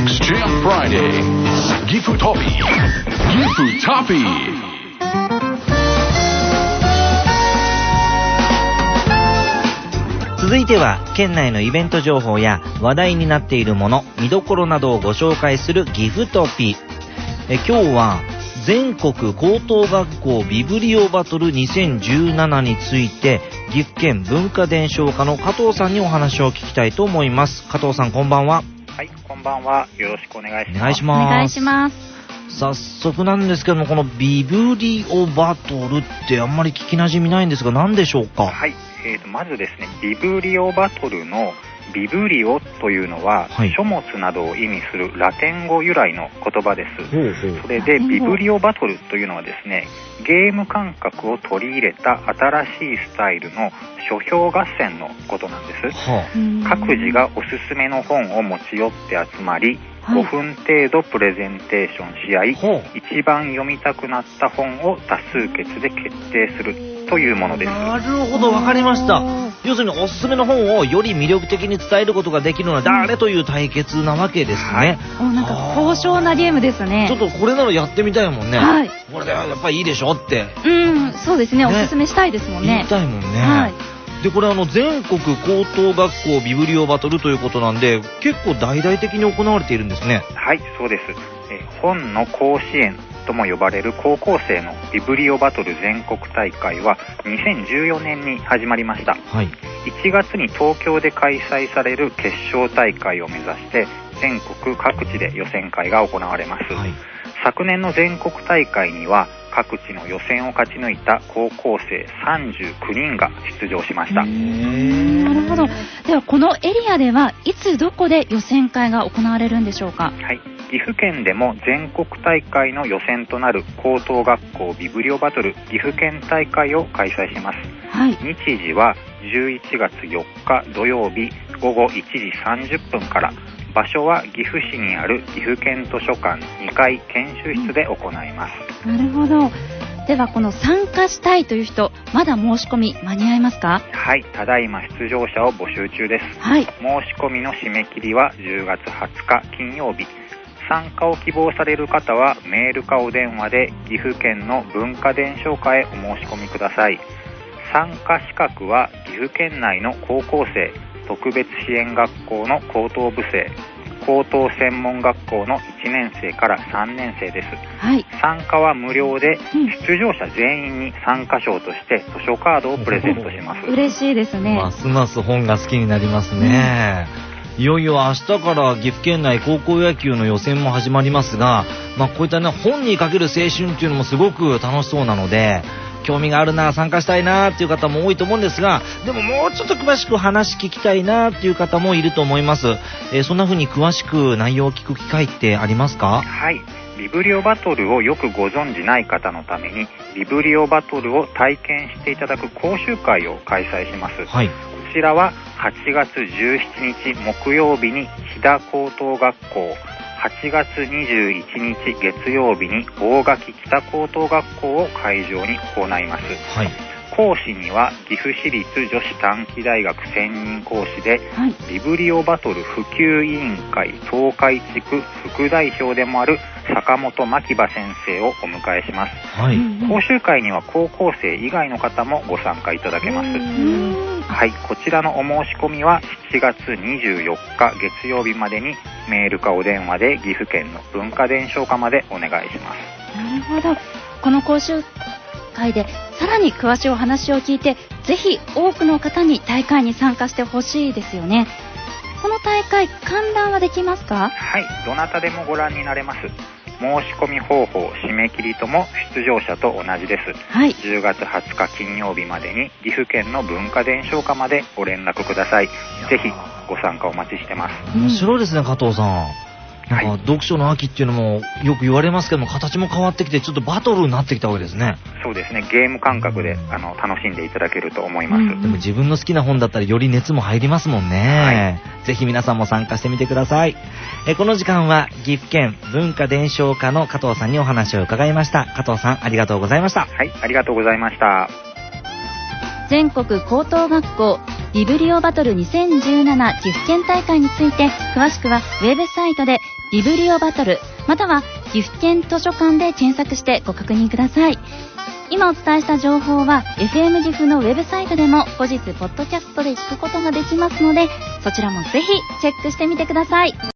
Jam Friday ギフトピ続いては県内のイベント情報や話題になっているもの、見どころなどをご紹介するギフトピ。今日は全国高等学校ビブリオバトル2017について岐阜県文化伝承課の加藤さんにお話を聞きたいと思います。加藤さん、こんばんは。 はい、こんばんは。よろしくお願いします。 お願いします。 お願いします。 早速なんですけども、このビブリオバトルってあんまり聞きなじみないんですが、何でしょうか？ はい、まずですね、ビブリオバトルのビブリオというのは、 はい、 書物などを意味するラテン語由来の言葉です。それでビブリオバトルというのはですね、ゲーム感覚を取り入れた新しいスタイルの書評合戦のことなんです。各自がおすすめの本を持ち寄って集まり、5分程度プレゼンテーションし合い、一番読みたくなった本を多数決で決定するというものです。 なるほど、わかりました。要するにおすすめの本をより魅力的に伝えることができるのは誰という対決なわけですね。 なんか高尚なゲームですね。 ちょっとこれならやってみたいもんね。 はい。 これでやっぱりいいでしょって。 そうですね。おすすめしたいですもんね。 言いたいもんね。 はい。 で、これ全国高等学校ビブリオバトルということなんで、結構大々的に行われているんですね。 はい、そうです。本の甲子園とも呼ばれる高校生のビブリオバトル全国大会は2014年に始まりました。 はい。 1月に東京で開催される決勝大会を目指して全国各地で予選会が行われます。はい。昨年の全国大会には各地の予選を勝ち抜いた高校生39人が出場しました。 なるほど。ではこのエリアではいつどこで予選会が行われるんでしょうか？ はい、岐阜県でも全国大会の予選となる高等学校ビブリオバトル岐阜県大会を開催します。はい、日時は11月4日土曜日午後1時30分から、場所は岐阜市にある岐阜県図書館2階研修室で行います。 なるほど。ではこの参加したいという人、まだ申し込み間に合いますか？ はい、ただいま出場者を募集中です。はい、申し込みの締め切りは10月20日金曜日。参加を希望される方はメールかお電話で岐阜県の文化伝承課へお申し込みください。参加資格は岐阜県内の高校生、特別支援学校の高等部生、高等専門学校の1年生から3年生です。はい、参加は無料で、出場者全員に参加賞として図書カードをプレゼントします。 嬉しいですね。 ますます本が好きになりますね。いよいよ明日から岐阜県内高校野球の予選も始まりますが、こういったね、本にかける青春っていうのもすごく楽しそうなので、興味があるな、参加したいなっていう方も多いと思うんですが、でももうちょっと詳しく話聞きたいなっていう方もいると思います。そんな風に詳しく内容を聞く機会ってありますか？ はい、ビブリオバトルをよくご存じない方のためにビブリオバトルを体験していただく講習会を開催します。はい、こちらは8月17日木曜日に飛騨高等学校、8月21日月曜日に大垣北高等学校を会場に行います。はい、講師には岐阜市立女子短期大学専任講師で、ビブリオバトル普及委員会東海地区副代表でもある坂本真希馬先生をお迎えします。はい、講習会には高校生以外の方もご参加いただけます。はい、こちらのお申し込みは7月24日月曜日までにメールかお電話で岐阜県の文化伝承課までお願いします。 なるほど。この講習会でさらに詳しいお話を聞いて、ぜひ多くの方に大会に参加してほしいですよね。この大会観覧はできますか？ はい、どなたでもご覧になれます。申し込み方法、締め切りとも出場者と同じです。はい、10月20日金曜日までに岐阜県の文化伝承課までご連絡ください。ぜひご参加お待ちしてます。 面白いですね、加藤さん。なんか読書の秋っていうのもよく言われますけども、形も変わってきてちょっとバトルになってきたわけですね。 そうですね、ゲーム感覚で楽しんでいただけると思います。 でも自分の好きな本だったらより熱も入りますもんね。はい、ぜひ皆さんも参加してみてください。この時間は岐阜県文化伝承課の加藤さんにお話を伺いました。加藤さん、ありがとうございました。 はい、ありがとうございました。 全国高等学校ビブリオバトル2017岐阜県大会について詳しくはウェブサイトでビブリオバトルまたは岐阜県図書館で検索してご確認ください。今お伝えした情報は FM 岐阜のウェブサイトでも後日ポッドキャストで聞くことができますので、そちらもぜひチェックしてみてください。